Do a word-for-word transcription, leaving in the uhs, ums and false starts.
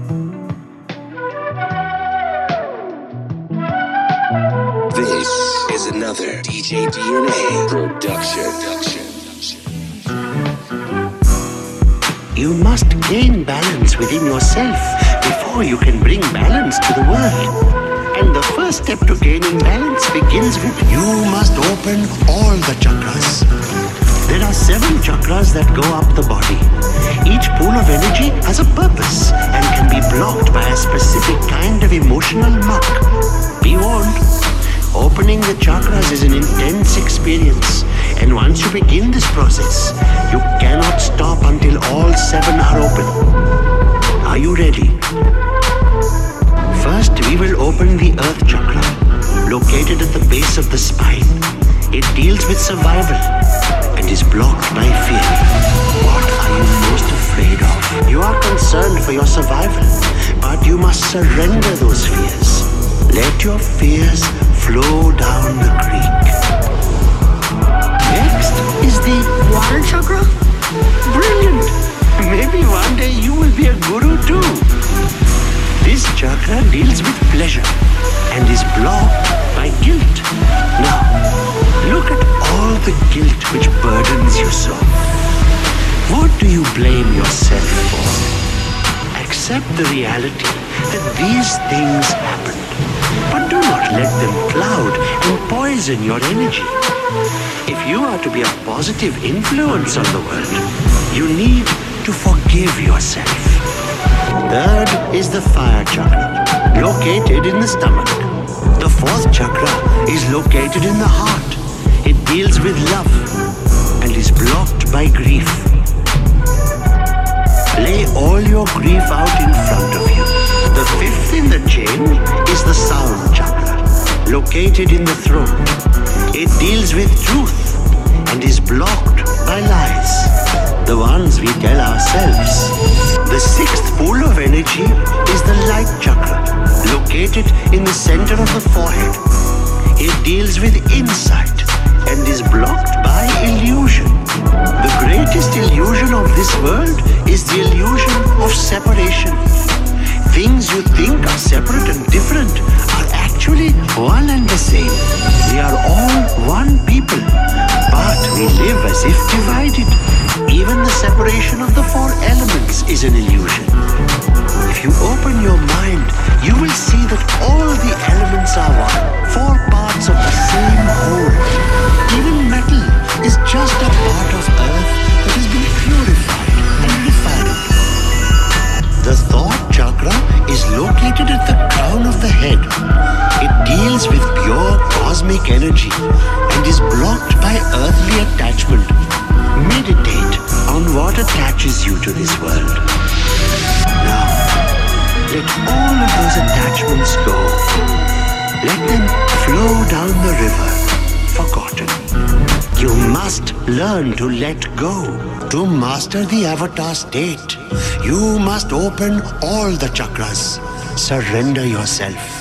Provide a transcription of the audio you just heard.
This is another D J D N A production. You must gain balance within yourself before you can bring balance to the world. And the first step to gaining balance begins with you must open all the chakras. There are seven chakras that go up the body. Each pool of energy has a purpose and can be blocked by a specific kind of emotional muck. Be warned, opening the chakras is an intense experience, and once you begin this process, you cannot stop until all seven are open. Are you ready? First, we will open the Earth Chakra, located at the base of the spine. It deals with survival and is blocked by fear. What are you most afraid of? You are concerned for your survival, but you must surrender those fears. Let your fears flow down the creek. Next is the Water Chakra. Brilliant! Maybe one day you will be a guru too. This chakra deals with pleasure and is blocked by guilt. Now, look at all the guilt which burdens you so. What do you blame yourself for? Accept the reality that these things happened, but do not let them cloud and poison your energy. If you are to be a positive influence on the world, you need to forgive yourself. Third is the Fire Chakra, located in the stomach. The fourth chakra is located in the heart. It deals with love and is blocked by grief. Lay all your grief out in front of you. The fifth in the chain is the Sound Chakra, located in the throat. It deals with truth and is blocked by lies, the ones we tell ourselves. The sixth pool of energy is the Light Chakra, located in the center of the forehead. It deals with insight and is blocked by illusion. The greatest illusion of this world is the illusion of separation. Things you think are separate and different are actually one and the same. We are all one people, but we live as if divided. Even the separation of the four elements is an illusion. If you open your mind, you will see that all the elements are one, four parts of the same whole. Even metal is just a part of earth that has been purified and refined. The Thought Chakra is located at the crown of the head. It deals with pure cosmic energy and is blocked by earthly attachment. Meditate on what attaches you to this world. Now, let all of those attachments go. Let them flow down the river, forgotten. You must learn to let go. To master the avatar state, you must open all the chakras. Surrender yourself.